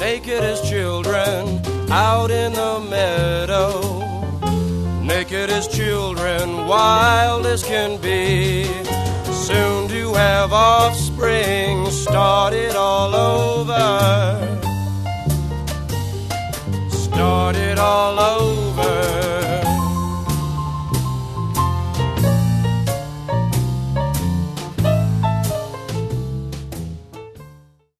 naked as children out in the meadow. Naked as children, wild as can be, soon to have offspring, started all